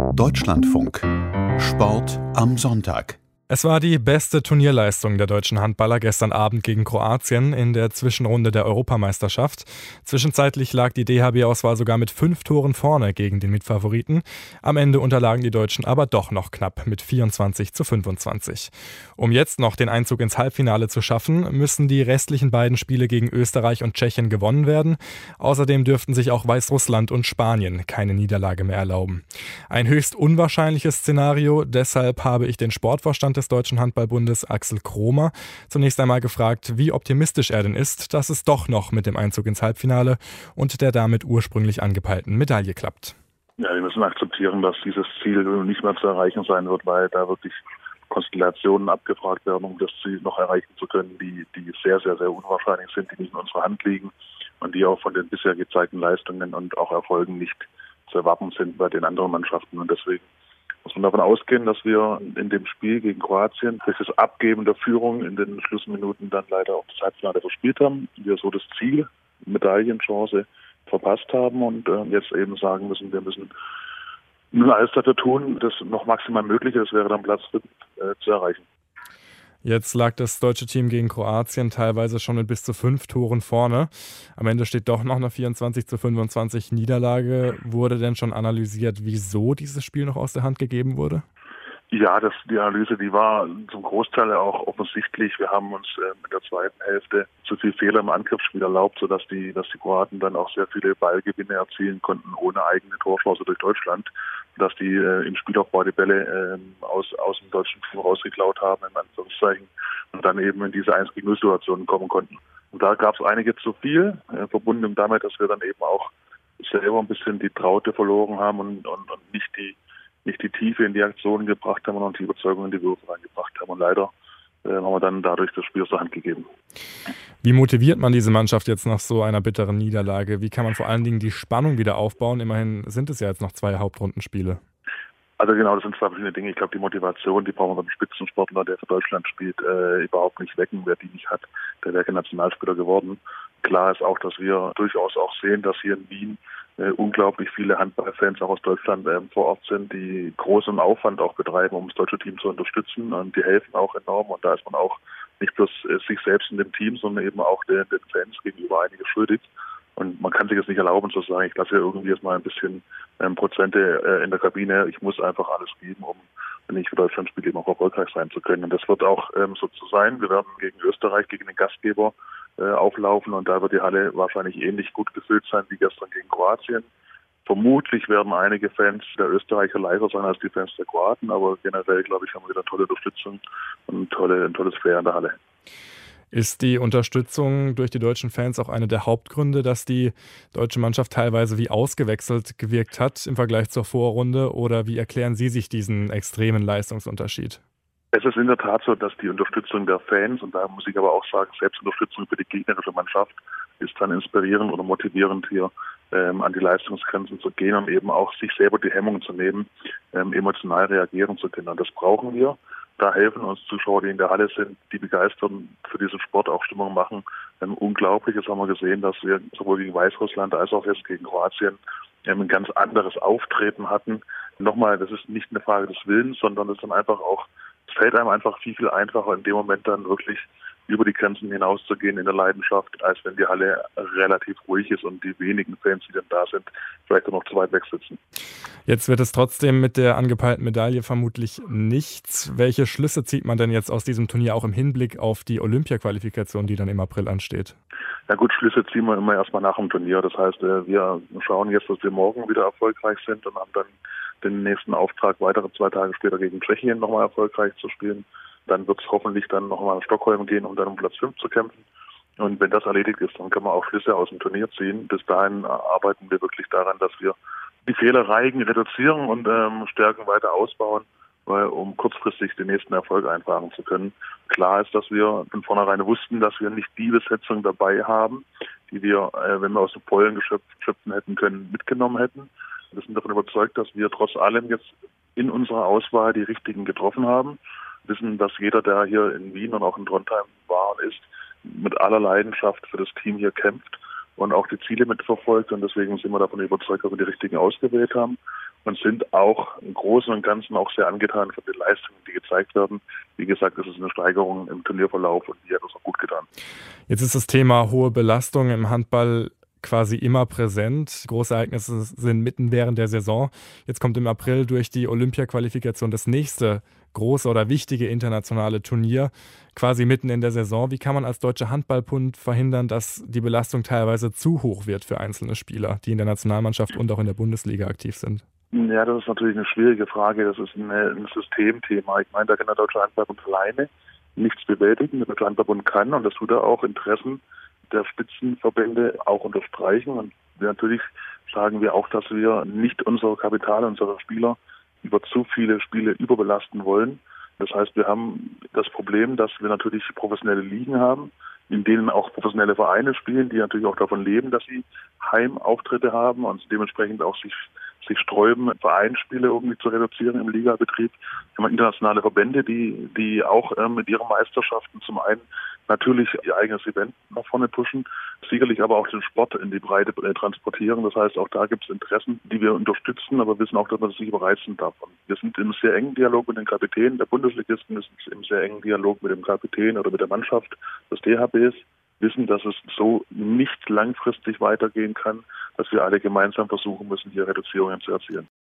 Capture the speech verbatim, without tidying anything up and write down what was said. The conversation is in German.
Deutschlandfunk. Sport am Sonntag. Es war die beste Turnierleistung der deutschen Handballer gestern Abend gegen Kroatien in der Zwischenrunde der Europameisterschaft. Zwischenzeitlich lag die D H B-Auswahl sogar mit fünf Toren vorne gegen den Mitfavoriten. Am Ende unterlagen die Deutschen aber doch noch knapp mit vierundzwanzig zu fünfundzwanzig. Um jetzt noch den Einzug ins Halbfinale zu schaffen, müssen die restlichen beiden Spiele gegen Österreich und Tschechien gewonnen werden. Außerdem dürften sich auch Weißrussland und Spanien keine Niederlage mehr erlauben. Ein höchst unwahrscheinliches Szenario, deshalb habe ich den Sportvorstand des Deutschen Handballbundes Axel Kromer zunächst einmal gefragt, wie optimistisch er denn ist, dass es doch noch mit dem Einzug ins Halbfinale und der damit ursprünglich angepeilten Medaille klappt. Ja, wir müssen akzeptieren, dass dieses Ziel nicht mehr zu erreichen sein wird, weil da wirklich Konstellationen abgefragt werden, um das Ziel noch erreichen zu können, die, die sehr, sehr, sehr unwahrscheinlich sind, die nicht in unserer Hand liegen und die auch von den bisher gezeigten Leistungen und auch Erfolgen nicht zu erwarten sind bei den anderen Mannschaften. Und deswegen muss man davon ausgehen, dass wir in dem Spiel gegen Kroatien durch das Abgeben der Führung in den Schlussminuten dann leider auch das Halbfinale verspielt haben. Wir so das Ziel, Medaillenchance, verpasst haben und äh, jetzt eben sagen müssen, wir müssen nur alles dafür tun, das noch maximal möglich ist, wäre dann Platz fünf äh, zu erreichen. Jetzt lag das deutsche Team gegen Kroatien teilweise schon mit bis zu fünf Toren vorne. Am Ende steht doch noch eine vierundzwanzig zu fünfundzwanzig Niederlage. Wurde denn schon analysiert, wieso dieses Spiel noch aus der Hand gegeben wurde? Ja, das, die Analyse, die war zum Großteil auch offensichtlich. Wir haben uns äh, in der zweiten Hälfte zu viel Fehler im Angriffsspiel erlaubt, sodass die, dass die Kroaten dann auch sehr viele Ballgewinne erzielen konnten, ohne eigene Torchance durch Deutschland. Dass die äh, im Spielaufbau die Bälle äh, aus, aus dem deutschen Team rausgeklaut haben, in Anführungszeichen, und dann eben in diese eins gegen null Situationen kommen konnten. Und da gab es einige zu viel, äh, verbunden damit, dass wir dann eben auch selber ein bisschen die Traute verloren haben und, und, und nicht die nicht die Tiefe in die Aktionen gebracht haben und die Überzeugung in die Würfe reingebracht haben. Und leider äh, haben wir dann dadurch das Spiel aus der Hand gegeben. Wie motiviert man diese Mannschaft jetzt nach so einer bitteren Niederlage? Wie kann man vor allen Dingen die Spannung wieder aufbauen? Immerhin sind es ja jetzt noch zwei Hauptrundenspiele. Also genau, das sind zwei verschiedene Dinge. Ich glaube, die Motivation, die brauchen wir beim Spitzensportler, der für Deutschland spielt, äh, überhaupt nicht wecken. Wer die nicht hat, der wäre kein Nationalspieler geworden. Klar ist auch, dass wir durchaus auch sehen, dass hier in Wien äh, unglaublich viele Handballfans auch aus Deutschland äh, vor Ort sind, die großen Aufwand auch betreiben, um das deutsche Team zu unterstützen. Und die helfen auch enorm. Und da ist man auch nicht bloß äh, sich selbst in dem Team, sondern eben auch den, den Fans gegenüber einiges schuldig. Und man kann sich jetzt nicht erlauben zu sagen, ich lasse ja irgendwie jetzt mal ein bisschen ähm, Prozente äh, in der Kabine. Ich muss einfach alles geben, um, wenn ich für Deutschland spiele, eben auch erfolgreich sein zu können. Und das wird auch ähm, so zu sein. Wir werden gegen Österreich, gegen den Gastgeber äh, auflaufen und da wird die Halle wahrscheinlich ähnlich gut gefüllt sein wie gestern gegen Kroatien. Vermutlich werden einige Fans der Österreicher leiser sein als die Fans der Kroaten, aber generell, glaube ich, haben wir wieder tolle Unterstützung und tolle, ein tolles Flair in der Halle. Ist die Unterstützung durch die deutschen Fans auch eine der Hauptgründe, dass die deutsche Mannschaft teilweise wie ausgewechselt gewirkt hat im Vergleich zur Vorrunde? Oder wie erklären Sie sich diesen extremen Leistungsunterschied? Es ist in der Tat so, dass die Unterstützung der Fans, und da muss ich aber auch sagen, Selbstunterstützung für die gegnerische Mannschaft ist dann inspirierend oder motivierend, hier ähm, an die Leistungsgrenzen zu gehen und eben auch sich selber die Hemmung zu nehmen, ähm, emotional reagieren zu können. Und das brauchen wir. Da helfen uns Zuschauer, die in der Halle sind, die begeistert für diesen Sport auch Stimmung machen. Ähm, unglaublich, jetzt haben wir gesehen, dass wir sowohl gegen Weißrussland als auch jetzt gegen Kroatien ähm, ein ganz anderes Auftreten hatten. Nochmal, das ist nicht eine Frage des Willens, sondern es ist dann einfach auch, es fällt einem einfach viel, viel einfacher, in dem Moment dann wirklich über die Grenzen hinauszugehen in der Leidenschaft, als wenn die Halle relativ ruhig ist und die wenigen Fans, die dann da sind, vielleicht auch noch zu weit weg sitzen. Jetzt wird es trotzdem mit der angepeilten Medaille vermutlich nichts. Welche Schlüsse zieht man denn jetzt aus diesem Turnier auch im Hinblick auf die Olympia-Qualifikation, die dann im April ansteht? Ja gut, Schlüsse ziehen wir immer erstmal nach dem Turnier. Das heißt, wir schauen jetzt, dass wir morgen wieder erfolgreich sind und haben dann den nächsten Auftrag, weitere zwei Tage später gegen Tschechien nochmal erfolgreich zu spielen. Dann wird es hoffentlich dann nochmal nach Stockholm gehen, um dann um Platz fünf zu kämpfen. Und wenn das erledigt ist, dann kann man auch Schlüsse aus dem Turnier ziehen. Bis dahin arbeiten wir wirklich daran, dass wir die Fehlerreigen reduzieren und ähm, Stärken weiter ausbauen, weil, um kurzfristig den nächsten Erfolg einfahren zu können. Klar ist, dass wir von vornherein wussten, dass wir nicht die Besetzung dabei haben, die wir, äh, wenn wir aus dem Pollen geschöpft, schöpfen hätten können, mitgenommen hätten. Wir sind davon überzeugt, dass wir trotz allem jetzt in unserer Auswahl die richtigen getroffen haben. Wissen, dass jeder, der hier in Wien und auch in Trondheim war und ist, mit aller Leidenschaft für das Team hier kämpft und auch die Ziele mitverfolgt. Und deswegen sind wir davon überzeugt, dass wir die richtigen ausgewählt haben und sind auch im Großen und Ganzen auch sehr angetan von den Leistungen, die gezeigt werden. Wie gesagt, es ist eine Steigerung im Turnierverlauf und die hat uns auch gut getan. Jetzt ist das Thema hohe Belastung im Handball quasi immer präsent. Große Ereignisse sind mitten während der Saison. Jetzt kommt im April durch die Olympia-Qualifikation das nächste große oder wichtige internationale Turnier, quasi mitten in der Saison. Wie kann man als Deutscher Handballbund verhindern, dass die Belastung teilweise zu hoch wird für einzelne Spieler, die in der Nationalmannschaft und auch in der Bundesliga aktiv sind? Ja, das ist natürlich eine schwierige Frage. Das ist eine, ein Systemthema. Ich meine, da kann der Deutsche Handballbund alleine nichts bewältigen. Der Deutsche Handballbund kann, und das tut er auch, Interessen der Spitzenverbände auch unterstreichen. Und natürlich sagen wir auch, dass wir nicht unser Kapital, unsere Spieler über zu viele Spiele überbelasten wollen. Das heißt, wir haben das Problem, dass wir natürlich professionelle Ligen haben, in denen auch professionelle Vereine spielen, die natürlich auch davon leben, dass sie Heimauftritte haben und dementsprechend auch sich sich sträuben, Vereinsspiele irgendwie zu reduzieren im Ligabetrieb. Wir haben internationale Verbände, die die auch ähm, mit ihren Meisterschaften zum einen natürlich ihr eigenes Event nach vorne pushen, sicherlich aber auch den Sport in die Breite äh, transportieren. Das heißt, auch da gibt es Interessen, die wir unterstützen, aber wissen auch, dass man das nicht überreizen darf. Und wir sind im sehr engen Dialog mit den Kapitänen der Bundesligisten, wir sind im sehr engen Dialog mit dem Kapitän oder mit der Mannschaft des D H Bs, wissen, dass es so nicht langfristig weitergehen kann, dass wir alle gemeinsam versuchen müssen, hier Reduzierungen zu erzielen.